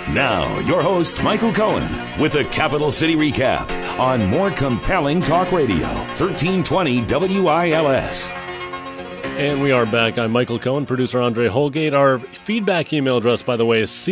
Now, your host, Michael Cohen, with a Capital City Recap on more compelling talk radio, 1320 WILS. And we are back. I'm Michael Cohen, producer Andre Holgate. Our feedback email address, by the way, is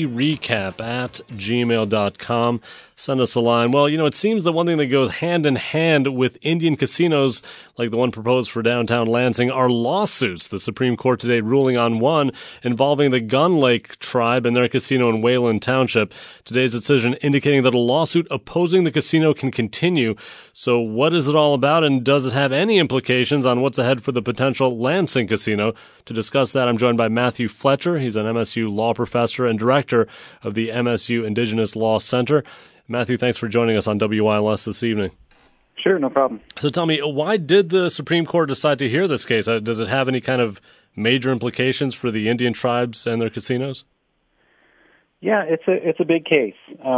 ccrecap@gmail.com. Send us a line. Well, it seems that one thing that goes hand in hand with Indian casinos, like the one proposed for downtown Lansing, are lawsuits. The Supreme Court today ruling on one involving the Gun Lake tribe and their casino in Wayland Township. Today's decision indicating that a lawsuit opposing the casino can continue. So what is it all about, and does it have any implications on what's ahead for the potential Lansing casino? To discuss that, I'm joined by Matthew Fletcher. He's an MSU law professor and director of the MSU Indigenous Law Center. Matthew, thanks for joining us on WILS this evening. Sure, no problem. So tell me, why did the Supreme Court decide to hear this case? Does it have any kind of major implications for the Indian tribes and their casinos? Yeah, it's a big case.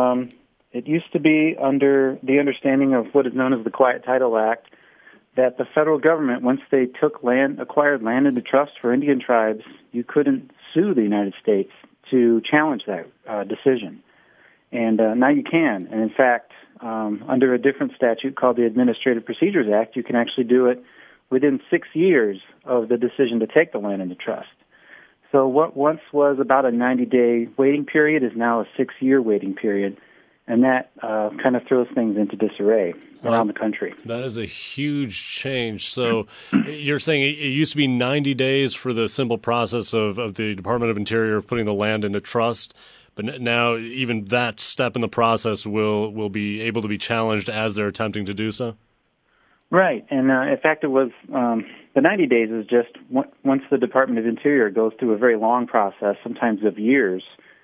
It used to be under the understanding of what is known as the Quiet Title Act that the federal government, once they acquired land into trust for Indian tribes, you couldn't sue the United States to challenge that decision. And now you can. And in fact, under a different statute called the Administrative Procedures Act, you can actually do it within 6 years of the decision to take the land into trust. So what once was about a 90-day waiting period is now a 6-year waiting period. And that kind of throws things into disarray around the country. That is a huge change. So you're saying it used to be 90 days for the simple process of the Department of Interior of putting the land into trust, but now even that step in the process will be able to be challenged as they're attempting to do so? Right. And in fact, it was the 90 days is just once the Department of Interior goes through a very long process, sometimes of years,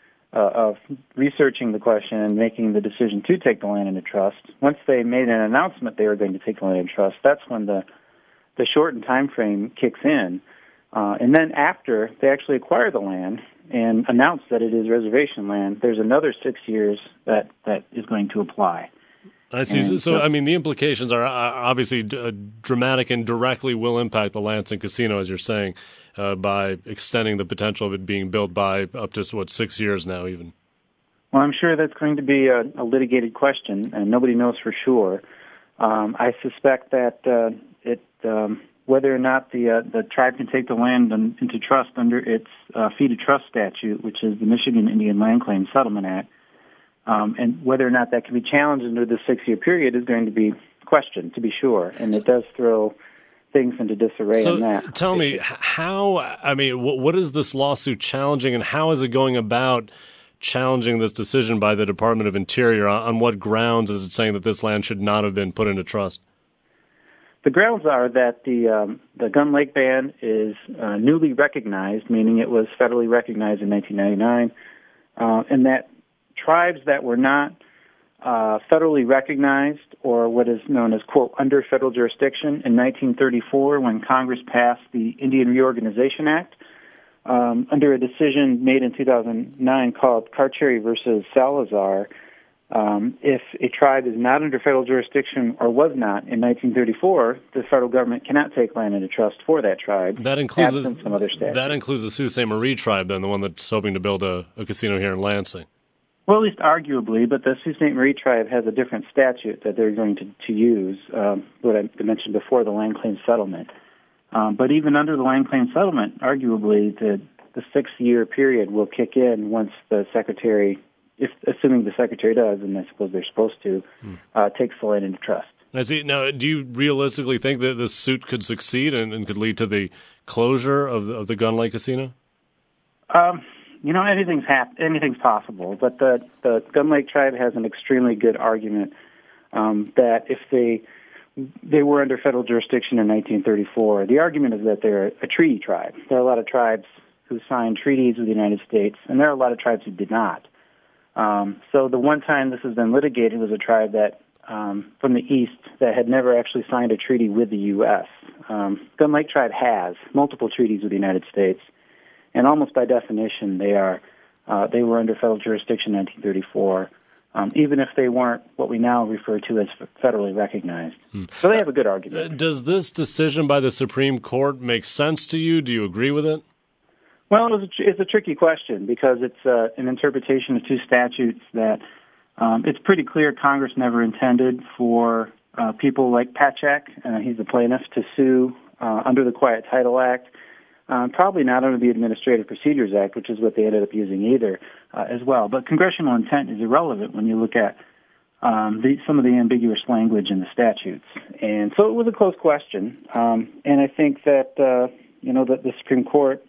of researching the question and making the decision to take the land into trust. Once they made an announcement they were going to take the land into trust, that's when the shortened time frame kicks in. And then after they actually acquire the land and announce that it is reservation land, there's another 6 years that is going to apply. I see. So, I mean, the implications are obviously dramatic and directly will impact the Lansing Casino, as you're saying, by extending the potential of it being built by up to, 6 years now even. Well, I'm sure that's going to be a litigated question, and nobody knows for sure. I suspect that whether or not the tribe can take the land into trust under its fee to trust statute, which is the Michigan Indian Land Claims Settlement Act, and whether or not that can be challenged under the 6-year period is going to be questioned, to be sure. And it does throw things into disarray on that. So tell me, what is this lawsuit challenging, and how is it going about challenging this decision by the Department of Interior? On what grounds is it saying that this land should not have been put into trust? The grounds are that the Gun Lake Band is newly recognized, meaning it was federally recognized in 1999, and that tribes that were not federally recognized, or what is known as, quote, under federal jurisdiction in 1934 when Congress passed the Indian Reorganization Act, under a decision made in 2009 called Carcieri versus Salazar, if a tribe is not under federal jurisdiction or was not in 1934, the federal government cannot take land into trust for that tribe. That includes some other statute. That includes the Sault Ste. Marie tribe, then, the one that's hoping to build a casino here in Lansing. Well, at least arguably, but the Sault Ste. Marie tribe has a different statute that they're going to use, what I mentioned before, the land claim settlement. But even under the land claim settlement, arguably, the 6-year period will kick in once the secretary, assuming the secretary does, and I suppose they're supposed to, takes the land into trust. I see. Now, do you realistically think that this suit could succeed and could lead to the closure of the Gun Lake Casino? Anything's possible, but the Gun Lake tribe has an extremely good argument that if they were under federal jurisdiction in 1934, the argument is that they're a treaty tribe. There are a lot of tribes who signed treaties with the United States, and there are a lot of tribes who did not. So the one time this has been litigated was a tribe that from the east that had never actually signed a treaty with the U.S. Gun Lake tribe has multiple treaties with the United States, and almost by definition they were under federal jurisdiction in 1934, even if they weren't what we now refer to as federally recognized. So they have a good argument. Does this decision by the Supreme Court make sense to you? Do you agree with it? Well, it's a tricky question because it's an interpretation of two statutes that it's pretty clear Congress never intended for people like Patchak, he's the plaintiff, to sue under the Quiet Title Act, probably not under the Administrative Procedures Act, which is what they ended up using either, as well. But congressional intent is irrelevant when you look at some of the ambiguous language in the statutes. And so it was a close question. And I think that, that the Supreme Court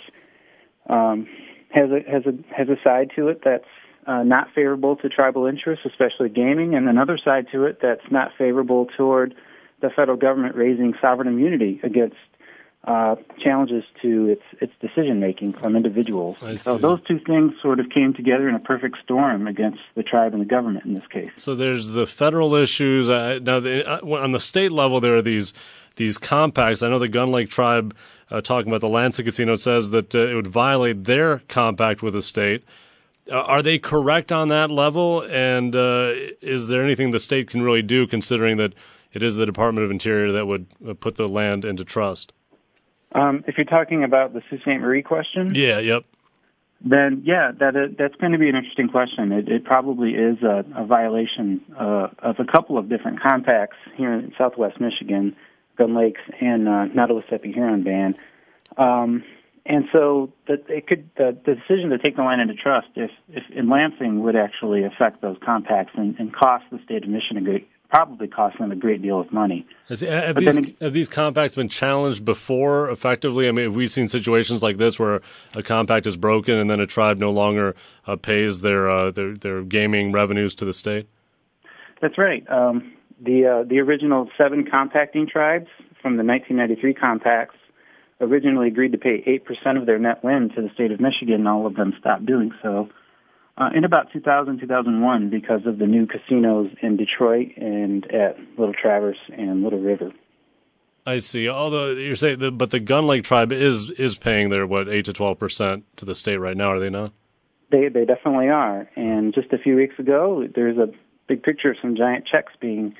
has a side to it that's not favorable to tribal interests, especially gaming, and another side to it that's not favorable toward the federal government raising sovereign immunity against challenges to its decision-making from individuals. So those two things sort of came together in a perfect storm against the tribe and the government in this case. So there's the federal issues. Now, on the state level, there are these compacts. I know the Gun Lake tribe, talking about the Lansing Casino, says that it would violate their compact with the state. Are they correct on that level? And is there anything the state can really do, considering that it is the Department of Interior that would put the land into trust? If you're talking about the Sault Ste. Marie question? Yeah, yep. Then, that's going to be an interesting question. It probably is a violation of a couple of different compacts here in southwest Michigan, Gun Lakes and Nautilus Epi-Huron ban. And so the decision to take the land into trust, if in Lansing, would actually affect those compacts and cost the state of Michigan probably cost them a great deal of money. Have these compacts been challenged before, effectively? I mean, have we seen situations like this where a compact is broken and then a tribe no longer pays their gaming revenues to the state? That's right. The original 7 compacting tribes from the 1993 compacts originally agreed to pay 8% of their net win to the state of Michigan, and all of them stopped doing so in about 2000, 2001 because of the new casinos in Detroit and at Little Traverse and Little River. I see. Although you're saying, but the Gun Lake tribe is paying their 8 to 12% to the state right now, are they not? They definitely are. And just a few weeks ago, there's a big picture of some giant checks being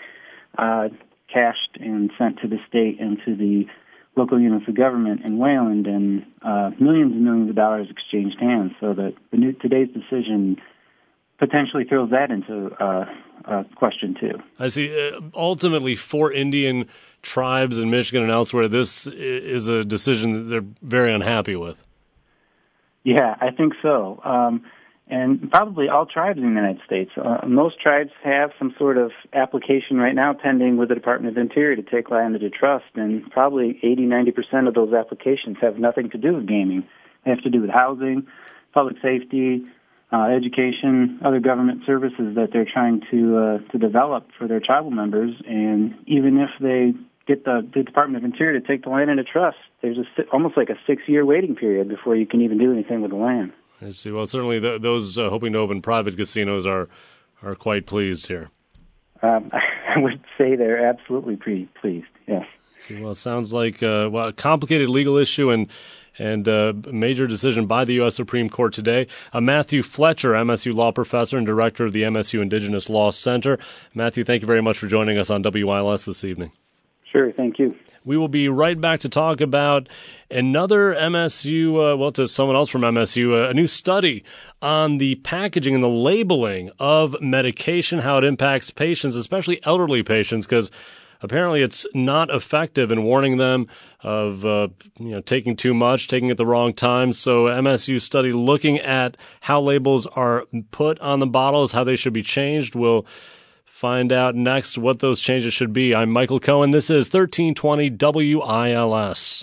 cashed and sent to the state and to the local units of government in Wayland, and millions and millions of dollars exchanged hands. So that today's decision potentially throws that into question too. I see. Ultimately, for Indian tribes in Michigan and elsewhere, this is a decision that they're very unhappy with. Yeah, I think so. And probably all tribes in the United States. Most tribes have some sort of application right now pending with the Department of Interior to take land into trust, and probably 80-90% of those applications have nothing to do with gaming. They have to do with housing, public safety, education, other government services that they're trying to develop for their tribal members. And even if they get the Department of Interior to take the land into trust, there's almost like a 6-year waiting period before you can even do anything with the land. I see. Well, certainly those hoping to open private casinos are quite pleased here. I would say they're absolutely pretty pleased, yes. See, well, it sounds like a complicated legal issue and a major decision by the U.S. Supreme Court today. Matthew Fletcher, MSU law professor and director of the MSU Indigenous Law Center. Matthew, thank you very much for joining us on WILS this evening. Sure, thank you. We will be right back to talk about another MSU, to someone else from MSU, a new study on the packaging and the labeling of medication, how it impacts patients, especially elderly patients, because apparently it's not effective in warning them of taking too much, taking at the wrong time. So MSU study looking at how labels are put on the bottles, how they should be changed. We'll find out next what those changes should be. I'm Michael Cohen. This is 1320 WILS.